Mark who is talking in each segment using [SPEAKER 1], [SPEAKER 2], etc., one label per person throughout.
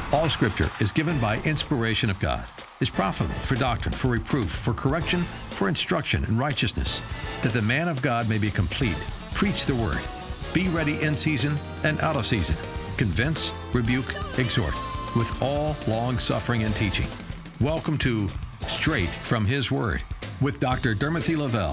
[SPEAKER 1] All Scripture is given by inspiration of God, is profitable for doctrine, for reproof, for correction, for instruction in righteousness, that the man of God may be complete. Preach the word. Be ready in season and out of season. Convince, rebuke, exhort, with all long-suffering and teaching. Welcome to Straight from His Word with Dr. Dermothy Lavelle.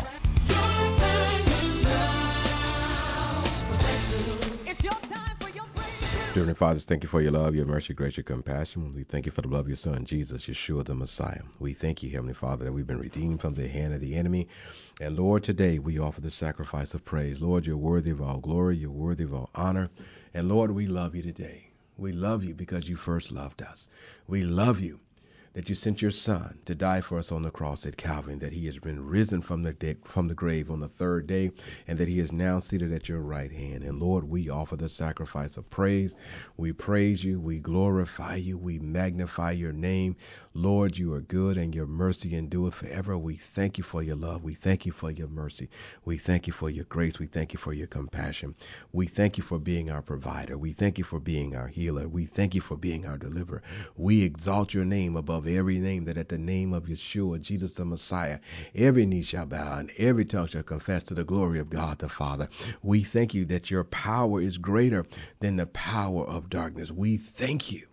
[SPEAKER 2] Dear Heavenly Father, thank you for your love, your mercy, grace, your compassion. We thank you for the love of your Son, Jesus, Yeshua the Messiah. We thank you, Heavenly Father, that we've been redeemed from the hand of the enemy. And Lord, today we offer the sacrifice of praise. Lord, you're worthy of all glory. You're worthy of all honor. And Lord, we love you today. We love you because you first loved us. We love you that you sent your Son to die for us on the cross at Calvary, and that he has been risen from the grave on the third day, and that he is now seated at your right hand. And Lord, we offer the sacrifice of praise. We praise you, we glorify you, we magnify your name. Lord, you are good, and your mercy endureth forever. We thank you for your love. We thank you for your mercy. We thank you for your grace. We thank you for your compassion. We thank you for being our provider. We thank you for being our healer. We thank you for being our deliverer. We exalt your name above every name, that at the name of Yeshua, Jesus the Messiah, every knee shall bow and every tongue shall confess to the glory of God the Father. We thank you that your power is greater than the power of darkness. We thank you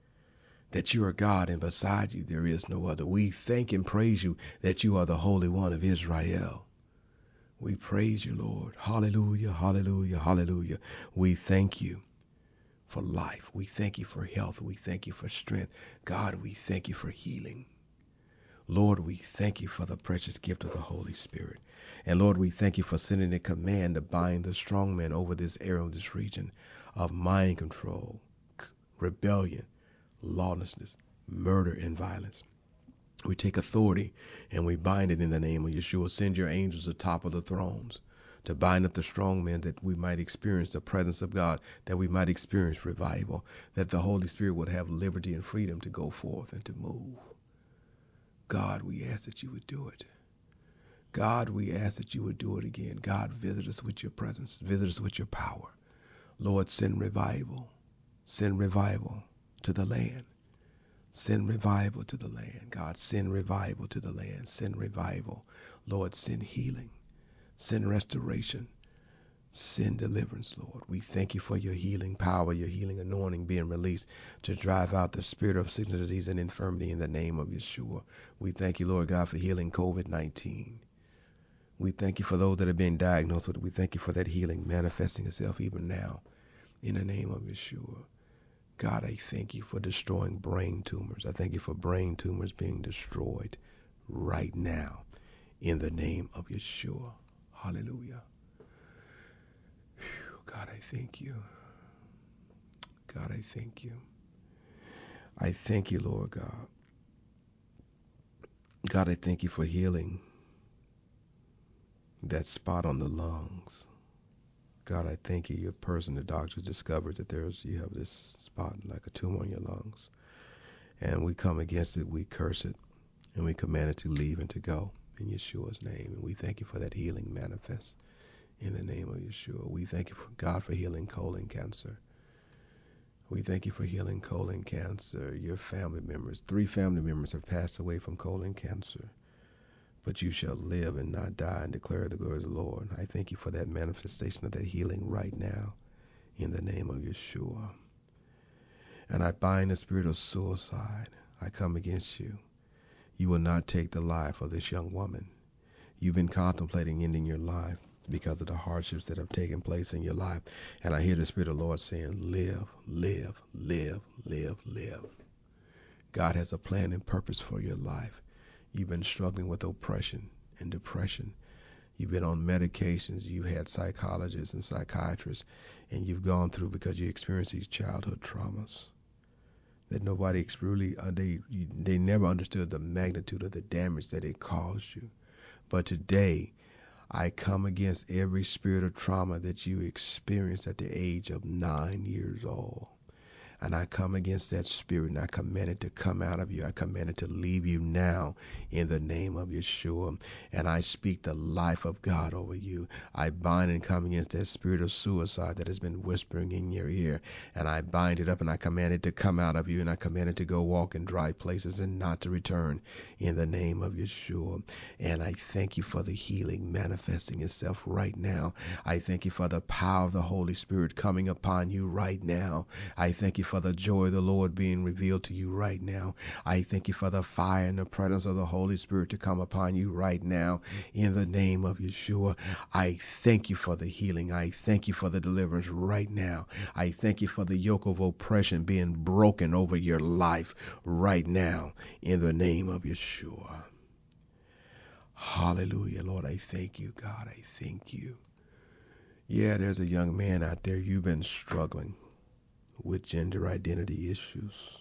[SPEAKER 2] that you are God, and beside you there is no other. We thank and praise you that you are the Holy One of Israel. We praise you, Lord. Hallelujah, hallelujah, hallelujah. We thank you for life. We thank you for health. We thank you for strength. God, we thank you for healing. Lord, we thank you for the precious gift of the Holy Spirit. And Lord, we thank you for sending a command to bind the strong man over this area of this region of mind control, rebellion, lawlessness, murder, and violence. We take authority and we bind it in the name of Yeshua. Send your angels atop of the thrones to bind up the strong men, that we might experience the presence of God, that we might experience revival, that the Holy Spirit would have liberty and freedom to go forth and to move. God, we ask that you would do it. God, we ask that you would do it again. God, visit us with your presence. Visit us with your power. Lord, send revival. Send revival to the land. Send revival to the land. God, send revival to the land. Send revival. Lord, send healing. Send restoration. Send deliverance, Lord. We thank you for your healing power, your healing anointing being released to drive out the spirit of sickness, disease, and infirmity in the name of Yeshua. We thank you, Lord God, for healing COVID-19. We thank you for those that have been diagnosed with it. We thank you for that healing manifesting itself even now in the name of Yeshua. God, I thank you for destroying brain tumors. I thank you for brain tumors being destroyed right now in the name of Yeshua. Hallelujah. Whew, God, I thank you. God, I thank you. I thank you, Lord God. God, I thank you for healing that spot on the lungs. God, I thank you. Your person, the doctor discovers that you have this spot like a tumor on your lungs. And we come against it, we curse it, and we command it to leave and to go in Yeshua's name. And we thank you for that healing manifest in the name of Yeshua. We thank you, for God, for healing colon cancer. We thank you for healing colon cancer. Your family members, 3 family members have passed away from colon cancer. But you shall live and not die and declare the glory of the Lord. I thank you for that manifestation of that healing right now in the name of Yeshua. And I bind the spirit of suicide. I come against you. You will not take the life of this young woman. You've been contemplating ending your life because of the hardships that have taken place in your life. And I hear the Spirit of the Lord saying, live, live, live, live, live. God has a plan and purpose for your life. You've been struggling with oppression and depression. You've been on medications. You've had psychologists and psychiatrists, and you've gone through because you experienced these childhood traumas that nobody really, they never understood the magnitude of the damage that it caused you. But today, I come against every spirit of trauma that you experienced at the age of 9 years old. And I come against that spirit, and I command it to come out of you. I command it to leave you now in the name of Yeshua. And I speak the life of God over you. I bind and come against that spirit of suicide that has been whispering in your ear. And I bind it up, and I command it to come out of you. And I command it to go walk in dry places and not to return in the name of Yeshua. And I thank you for the healing manifesting itself right now. I thank you for the power of the Holy Spirit coming upon you right now. I thank you for the joy of the Lord being revealed to you right now. I thank you for the fire and the presence of the Holy Spirit to come upon you right now in the name of Yeshua. I thank you for the healing. I thank you for the deliverance right now. I thank you for the yoke of oppression being broken over your life right now in the name of Yeshua. Hallelujah, Lord. I thank you, God. I thank you. Yeah, there's a young man out there. You've been struggling with gender identity issues.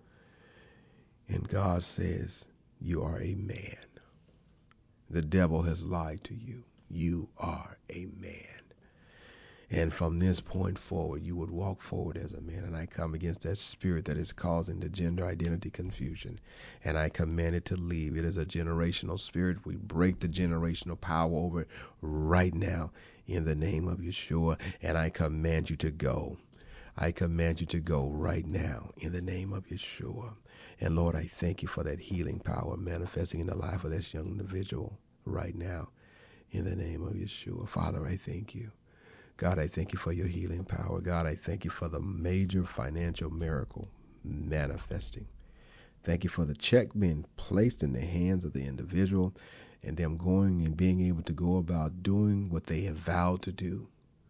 [SPEAKER 2] And God says, you are a man. The devil has lied to you. You are a man. And from this point forward, you would walk forward as a man. And I come against that spirit that is causing the gender identity confusion. And I command it to leave. It is a generational spirit. We break the generational power over it right now in the name of Yeshua. And I command you to go. I command you to go right now in the name of Yeshua. And Lord, I thank you for that healing power manifesting in the life of this young individual right now in the name of Yeshua. Father, I thank you. God, I thank you for your healing power. God, I thank you for the major financial miracle manifesting. Thank you for the check being placed in the hands of the individual and them going and being able to go about doing what they have vowed to do.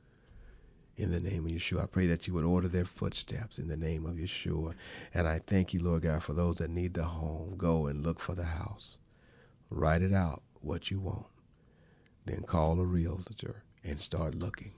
[SPEAKER 2] In the name of Yeshua, I pray that you would order their footsteps in the name of Yeshua. And I thank you, Lord God, for those that need the home. Go and look for the house. Write it out, what you want. Then call a realtor and start looking.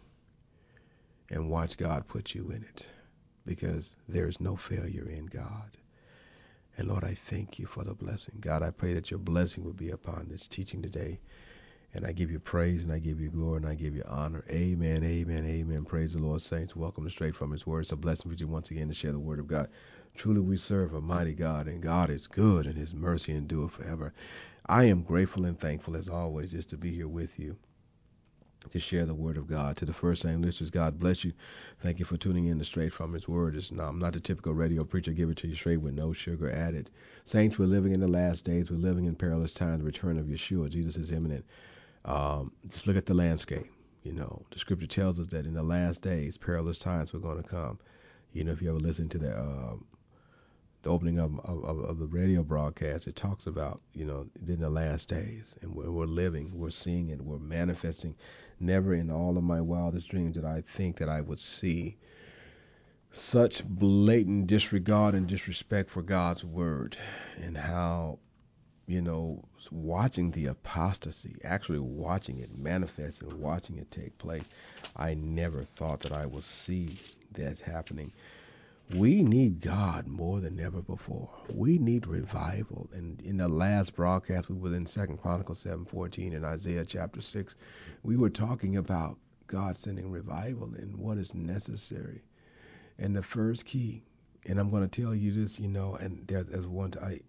[SPEAKER 2] And watch God put you in it. Because there is no failure in God. And Lord, I thank you for the blessing. God, I pray that your blessing would be upon this teaching today. And I give you praise, and I give you glory, and I give you honor. Amen, amen, amen. Praise the Lord, saints. Welcome to Straight From His Word. It's a blessing for you once again to share the Word of God. Truly we serve a mighty God, and God is good, and His mercy endureth forever. I am grateful and thankful, as always, just to be here with you to share the Word of God. To the first-time listeners, God bless you. Thank you for tuning in to Straight From His Word. I'm not the typical radio preacher. Give it to you straight with no sugar added. Saints, we're living in the last days. We're living in perilous times. The return of Yeshua. Jesus is imminent. Just look at the landscape. The scripture tells us that in the last days, perilous times were going to come. If you ever listen to the opening of the radio broadcast, it talks about, in the last days. And we're living, we're seeing it, we're manifesting. Never in all of my wildest dreams did I think that I would see such blatant disregard and disrespect for God's word, and how watching the apostasy, actually watching it manifest and watching it take place. I never thought that I would see that happening. We need God more than ever before. We need revival. And in the last broadcast, we were in 2 Chronicles 7:14 and Isaiah chapter 6. We were talking about God sending revival and what is necessary. And the first key, and I'm going to tell you this, and there's one time.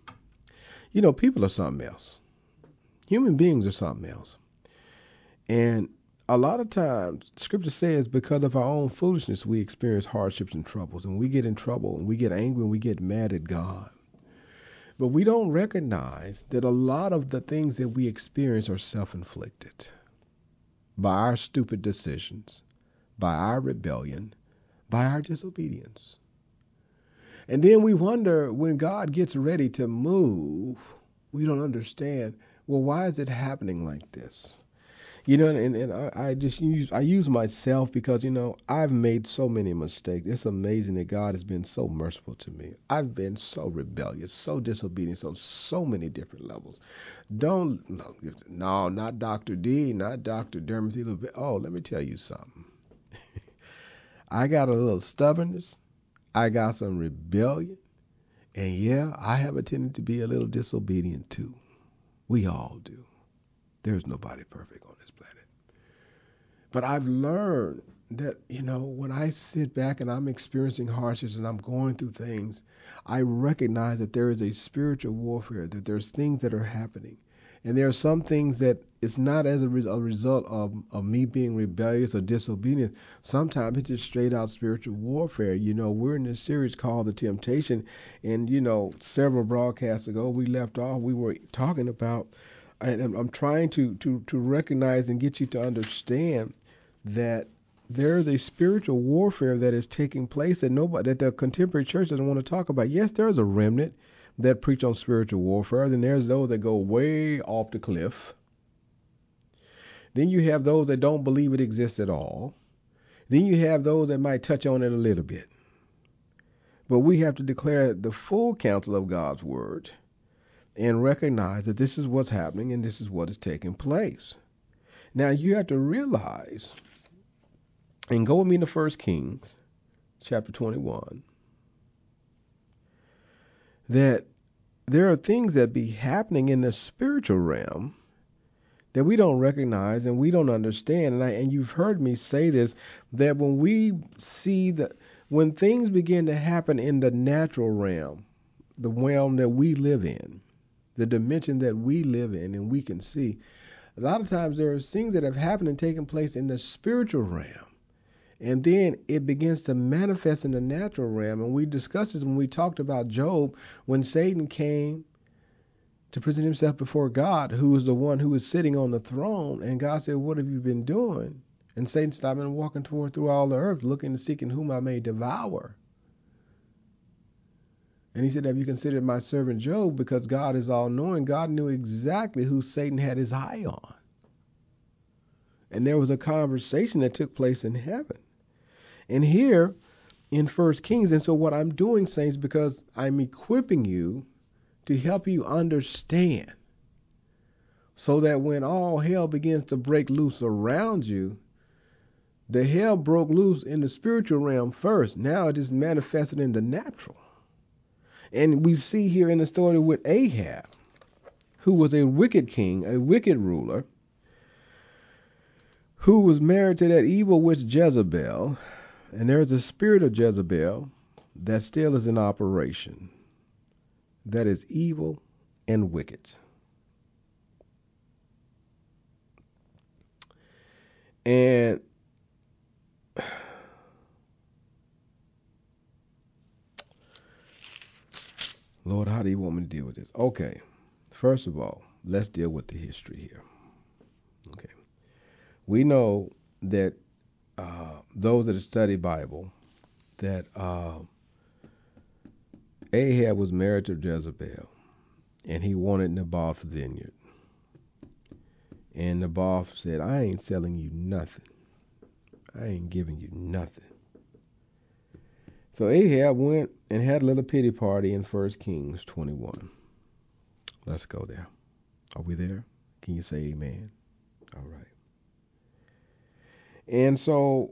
[SPEAKER 2] People are something else. Human beings are something else. And a lot of times, Scripture says, because of our own foolishness, we experience hardships and troubles. And we get in trouble, and we get angry, and we get mad at God. But we don't recognize that a lot of the things that we experience are self-inflicted by our stupid decisions, by our rebellion, by our disobedience. And then we wonder, when God gets ready to move, we don't understand, well, why is it happening like this? And I use myself because, I've made so many mistakes. It's amazing that God has been so merciful to me. I've been so rebellious, so disobedient on so many different levels. No, not Dr. D, not Dr. Dermothy. Oh, let me tell you something. I got a little stubbornness. I got some rebellion. And yeah, I have a tendency to be a little disobedient too. We all do. There's nobody perfect on this planet. But I've learned that, when I sit back and I'm experiencing hardships and I'm going through things, I recognize that there is a spiritual warfare, that there's things that are happening. And there are some things that it's not as a result of me being rebellious or disobedient. Sometimes it's just straight out spiritual warfare. We're in this series called The Temptation. And, several broadcasts ago, we left off, we were talking about, and I'm trying to recognize and get you to understand that there is a spiritual warfare that is taking place that the contemporary church doesn't want to talk about. Yes, there's a remnant that preach on spiritual warfare. Then there's those that go way off the cliff. Then you have those that don't believe it exists at all. Then you have those that might touch on it a little bit. But we have to declare the full counsel of God's word and recognize that this is what's happening and this is what is taking place. Now you have to realize, and go with me to 1 Kings chapter 21, that there are things that be happening in the spiritual realm that we don't recognize and we don't understand. And you've heard me say this, that when we see that when things begin to happen in the natural realm, the realm that we live in, the dimension that we live in and we can see, a lot of times there are things that have happened and taken place in the spiritual realm. And then it begins to manifest in the natural realm. And we discussed this when we talked about Job, when Satan came to present himself before God, who was the one who was sitting on the throne. And God said, "What have you been doing?" And Satan said, "I've been walking through all the earth, looking and seeking whom I may devour." And he said, "Have you considered my servant Job?" Because God is all knowing. God knew exactly who Satan had his eye on. And there was a conversation that took place in heaven. And here in 1 Kings, and so what I'm doing, saints, because I'm equipping you to help you understand, so that when all hell begins to break loose around you, the hell broke loose in the spiritual realm first. Now it is manifested in the natural. And we see here in the story with Ahab, who was a wicked king, a wicked ruler, who was married to that evil witch Jezebel. And there is a spirit of Jezebel that still is in operation, that is evil and wicked. And Lord, how do you want me to deal with this? Okay, first of all, let's deal with the history here. Okay, we know that those that study Bible, that Ahab was married to Jezebel, and he wanted Naboth's vineyard. And Naboth said, "I ain't selling you nothing. I ain't giving you nothing." So Ahab went and had a little pity party in 1 Kings 21. Let's go there. Are we there? Can you say amen? All right. And so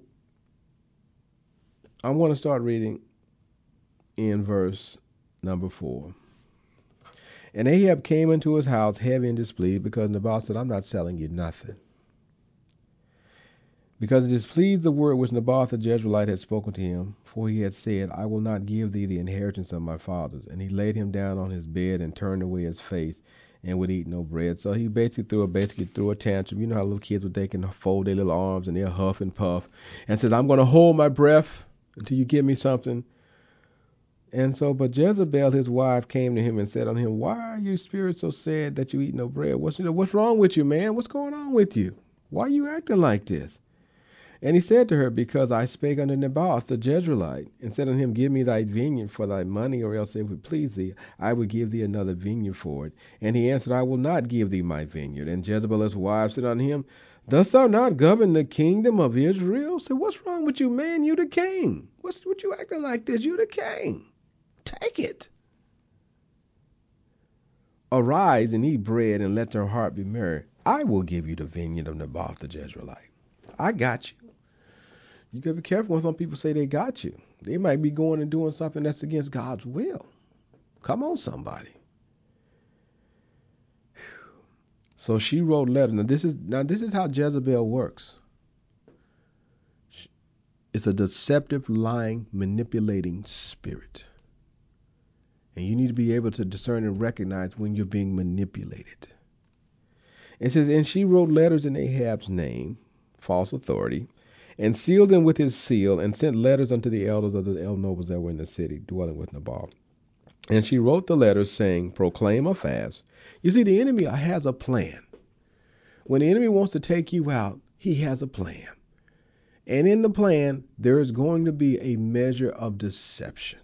[SPEAKER 2] I want to start reading in verse number 4. And Ahab came into his house heavy and displeased, because Naboth said, "I'm not selling you nothing." Because it displeased the word which Naboth the Jezreelite had spoken to him, for he had said, "I will not give thee the inheritance of my fathers." And he laid him down on his bed and turned away his face and would eat no bread. So he basically threw a tantrum. You know how little kids, they can fold their little arms and they'll huff and puff, and says, "I'm going to hold my breath until you give me something." And so, but Jezebel, his wife, came to him and said unto him, "Why are your spirit so sad that you eat no bread? What's wrong with you, man? What's going on with you? Why are you acting like this?" And he said to her, "Because I spake unto Naboth the Jezreelite, and said unto him, Give me thy vineyard for thy money, or else if it please thee, I will give thee another vineyard for it. And he answered, I will not give thee my vineyard. And Jezebel his wife said unto him, Dost thou not govern the kingdom of Israel?" So what's wrong with you, man? You the king. What you acting like this? You the king. Take it. "Arise and eat bread, and let your heart be merry. I will give you the vineyard of Naboth the Jezreelite." I got you. You gotta be careful when some people say they got you. They might be going and doing something that's against God's will. Come on, somebody. So she wrote letters. Now this is how Jezebel works. It's a deceptive, lying, manipulating spirit. And you need to be able to discern and recognize when you're being manipulated. It says, and she wrote letters in Ahab's name, false authority, and sealed them with his seal, and sent letters unto the elders of the nobles that were in the city, dwelling with Nabal. And she wrote the letters, saying, proclaim a fast. You see, the enemy has a plan. When the enemy wants to take you out, he has a plan. And in the plan, there is going to be a measure of deception.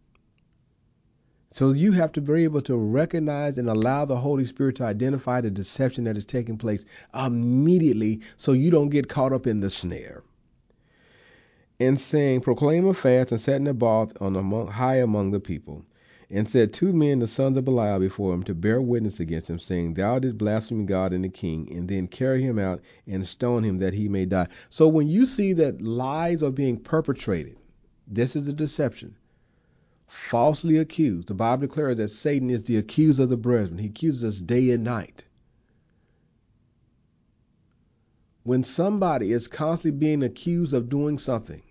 [SPEAKER 2] So you have to be able to recognize and allow the Holy Spirit to identify the deception that is taking place immediately so you don't get caught up in the snare. And saying, proclaim a fast, and set Naboth high among the people, and set 2 men, the sons of Belial, before him to bear witness against him, saying, thou didst blaspheme God and the king, and then carry him out and stone him that he may die. So when you see that lies are being perpetrated, this is a deception. Falsely accused. The Bible declares that Satan is the accuser of the brethren. He accuses us day and night. When somebody is constantly being accused of doing something,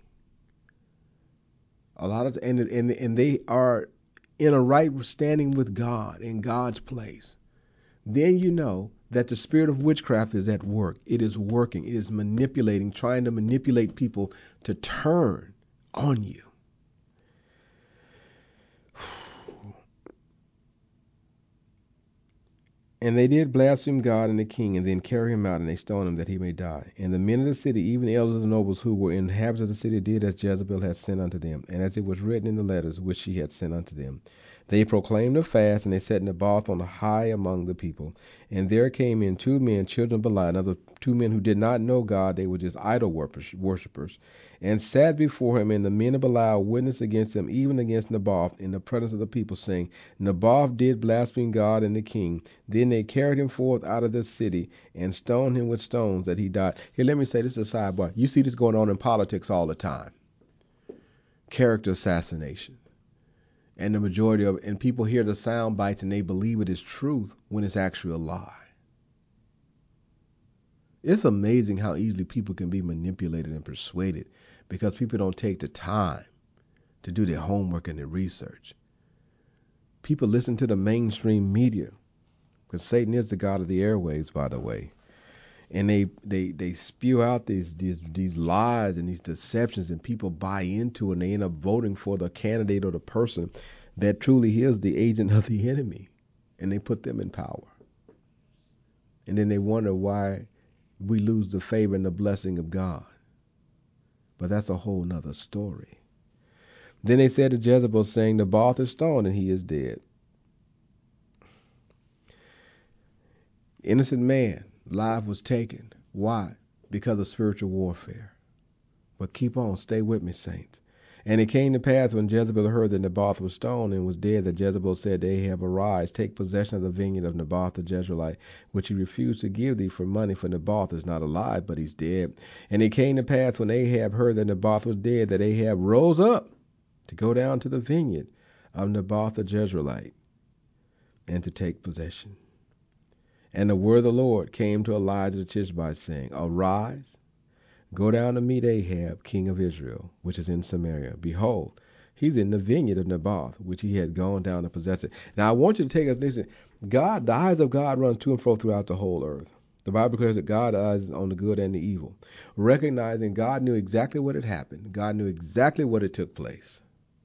[SPEAKER 2] a lot of and they are in a right standing with God in God's place, then you know that the spirit of witchcraft is at work. It is working. It is manipulating, trying to manipulate people to turn on you. And they did blaspheme God and the king, and then carry him out, and they stoned him that he may die. And the men of the city, even the elders of the nobles who were inhabitants of the city, did as Jezebel had sent unto them, and as it was written in the letters which she had sent unto them. They proclaimed a fast, and they set Naboth on high among the people. And there came in 2 men, children of Belial, another 2 men who did not know God, they were just idol worshippers, and sat before him. And the men of Belial witnessed against him, even against Naboth, in the presence of the people, saying, Naboth did blaspheme God and the king. Then they carried him forth out of the city, and stoned him with stones that he died. Here, let me say, this is a sidebar. You see this going on in politics all the time. Character assassination. And the majority of it, and people hear the sound bites and they believe it is truth when it's actually a lie. It's amazing how easily people can be manipulated and persuaded because people don't take the time to do their homework and their research. People listen to the mainstream media, because Satan is the god of the airwaves, by the way. And they spew out these lies and these deceptions, and people buy into it, and they end up voting for the candidate or the person that truly is the agent of the enemy, and they put them in power. And then they wonder why we lose the favor and the blessing of God. But that's a whole nother story. Then they said to Jezebel, saying, Naboth is stoned, and he is dead. Innocent man, life was taken. Why? Because of spiritual warfare. But keep on, stay with me, saints. And it came to pass when Jezebel heard that Naboth was stoned and was dead, that Jezebel said to Ahab, arise, take possession of the vineyard of Naboth the Jezreelite, which he refused to give thee for money, for Naboth is not alive, but he's dead. And it came to pass when Ahab heard that Naboth was dead, that Ahab rose up to go down to the vineyard of Naboth the Jezreelite, and to take possession. And the word of the Lord came to Elijah the Tishbite, saying, arise, go down to meet Ahab, king of Israel, which is in Samaria. Behold, he's in the vineyard of Naboth, which he had gone down to possess it. Now I want you to take a listen. God, the eyes of God runs to and fro throughout the whole earth. The Bible declares that God's eyes on the good and the evil. Recognizing God knew exactly what had happened. God knew exactly what had took place.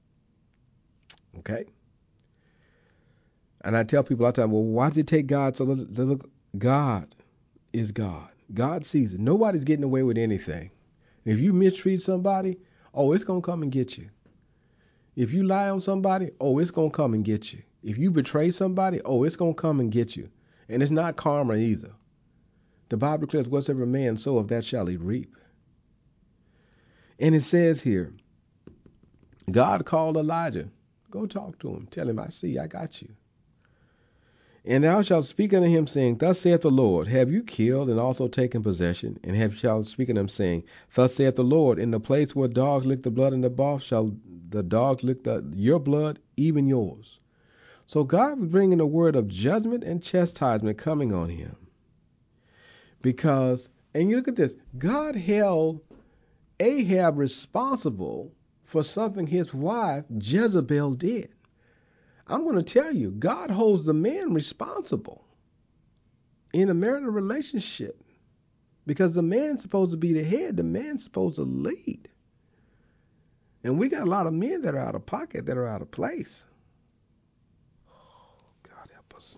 [SPEAKER 2] Okay? And I tell people all the time, well, why does it take God so look? God is God. God sees it. Nobody's getting away with anything. If you mistreat somebody, oh, it's going to come and get you. If you lie on somebody, oh, it's going to come and get you. If you betray somebody, oh, it's going to come and get you. And it's not karma either. The Bible declares, whatsoever man soweth, that shall he reap. And it says here, God called Elijah. Go talk to him. Tell him, I got you. And thou shalt speak unto him, saying, thus saith the Lord, have you killed and also taken possession? And shalt speak unto him, saying, thus saith the Lord, in the place where dogs lick the blood in the bath, shall the dogs lick your blood, even yours. So God was bringing a word of judgment and chastisement coming on him. Because, and you look at this, God held Ahab responsible for something his wife Jezebel did. I'm going to tell you, God holds the man responsible in a marital relationship because the man's supposed to be the head, the man's supposed to lead. And we got a lot of men that are out of pocket, that are out of place. God help us.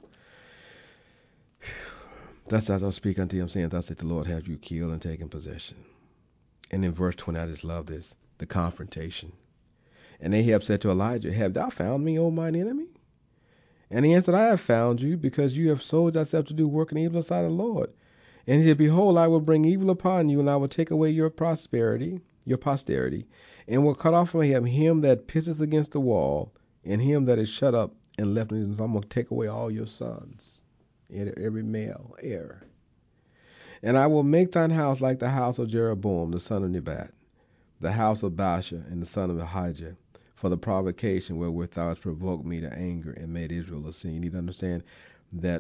[SPEAKER 2] Thus I don't speak unto him, saying, thus saith the Lord, have you killed and taken possession. And in verse 20, I just love this, the confrontation. And Ahab said to Elijah, have thou found me, O mine enemy? And he answered, I have found you, because you have sold thyself to do work and evil aside of the Lord. And he said, behold, I will bring evil upon you, and I will take away your posterity, and will cut off from him that pisseth against the wall, and him that is shut up and left. So I'm going to take away all your sons, every male heir. And I will make thine house like the house of Jeroboam, the son of Nebat, the house of Baasha, and the son of Ahijah, for the provocation wherewith thou hast provoked me to anger and made Israel a sin. You need to understand that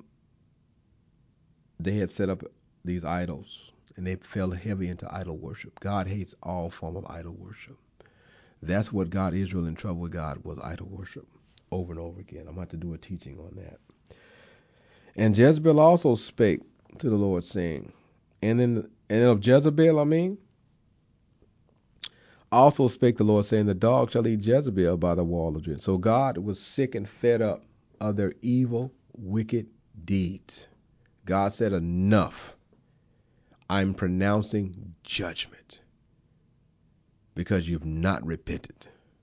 [SPEAKER 2] they had set up these idols, and they fell heavy into idol worship. God hates all form of idol worship. That's what got Israel in trouble with God, was idol worship, over and over again. I'm going to have to do a teaching on that. And Jezebel also spake to the Lord, saying, and of Jezebel, also spake the Lord, saying, the dog shall eat Jezebel by the wall of Jerusalem. So God was sick and fed up of their evil, wicked deeds. God said, enough. I'm pronouncing judgment because you've not repented.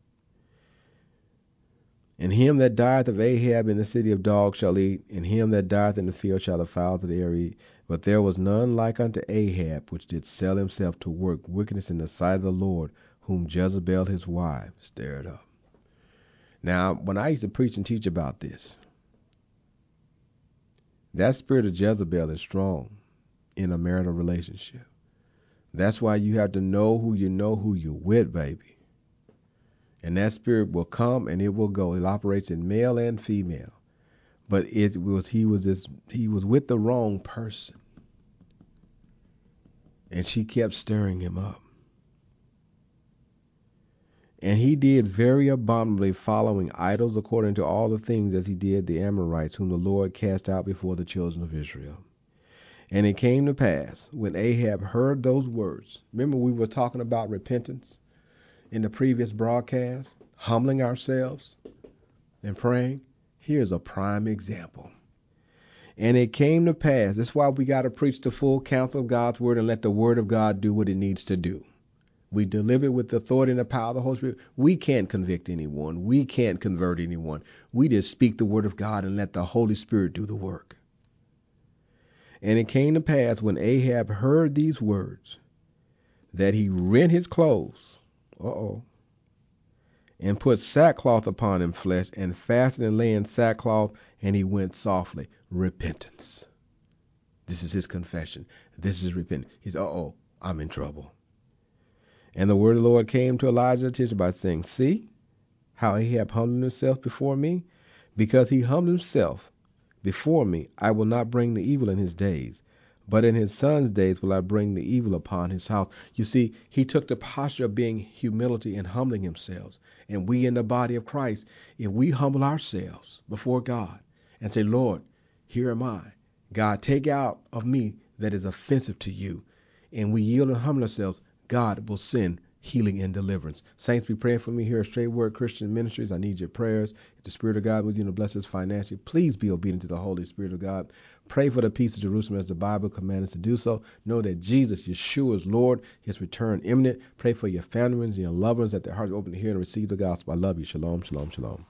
[SPEAKER 2] And him that dieth of Ahab in the city of dogs shall eat, and him that dieth in the field shall the fowls of the air eat. But there was none like unto Ahab, which did sell himself to work wickedness in the sight of the Lord, whom Jezebel his wife stirred up. Now, when I used to preach and teach about this, that spirit of Jezebel is strong in a marital relationship. That's why you have to know who you're with, baby. And that spirit will come and it will go. It operates in male and female. But he was with the wrong person. And she kept stirring him up. And he did very abominably, following idols according to all the things as he did the Amorites, whom the Lord cast out before the children of Israel. And it came to pass, when Ahab heard those words, remember we were talking about repentance in the previous broadcast, humbling ourselves and praying. Here's a prime example. And it came to pass, that's why we got to preach the full counsel of God's word and let the word of God do what it needs to do. We deliver it with the authority and the power of the Holy Spirit. We can't convict anyone. We can't convert anyone. We just speak the word of God and let the Holy Spirit do the work. And it came to pass, when Ahab heard these words, that he rent his clothes, and put sackcloth upon him flesh, and fasted and lay in sackcloth, and he went softly. Repentance. This is his confession. This is repentance. He's, I'm in trouble. And the word of the Lord came to Elijah the Tishbite, saying, see how Ahab humbled himself before me? Because he humbled himself before me, I will not bring the evil in his days, but in his son's days will I bring the evil upon his house. You see, he took the posture of being humility and humbling himself. And we in the body of Christ, if we humble ourselves before God and say, Lord, here am I. God, take out of me that is offensive to you. And we yield and humble ourselves, God will send healing and deliverance. Saints, be praying for me here at Straight Word Christian Ministries. I need your prayers. If the Spirit of God with you to bless us financially, please be obedient to the Holy Spirit of God. Pray for the peace of Jerusalem as the Bible commands us to do so. Know that Jesus, Yeshua, is Lord. His return imminent. Pray for your family members and your loved ones, that their hearts are open to hear and receive the gospel. I love you. Shalom, shalom, shalom.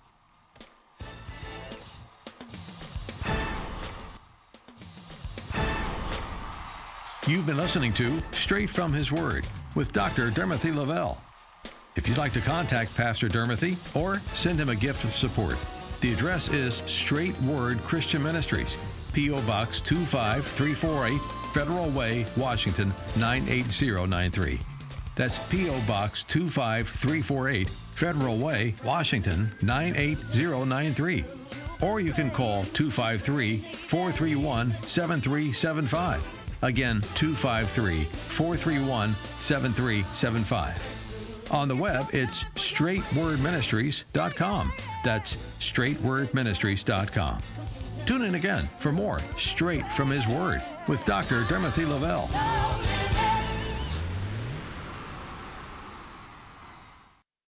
[SPEAKER 1] You've been listening to Straight from His Word with Dr. Dermothy Lavelle. If you'd like to contact Pastor Dermothy or send him a gift of support, the address is Straight Word Christian Ministries, P.O. Box 25348, Federal Way, Washington 98093. That's P.O. Box 25348, Federal Way, Washington 98093. Or you can call 253-431-7375. Again, 253-431-7375. On the web, it's straightwordministries.com. That's straightwordministries.com. Tune in again for more Straight from His Word with Dr. Timothy Lavelle.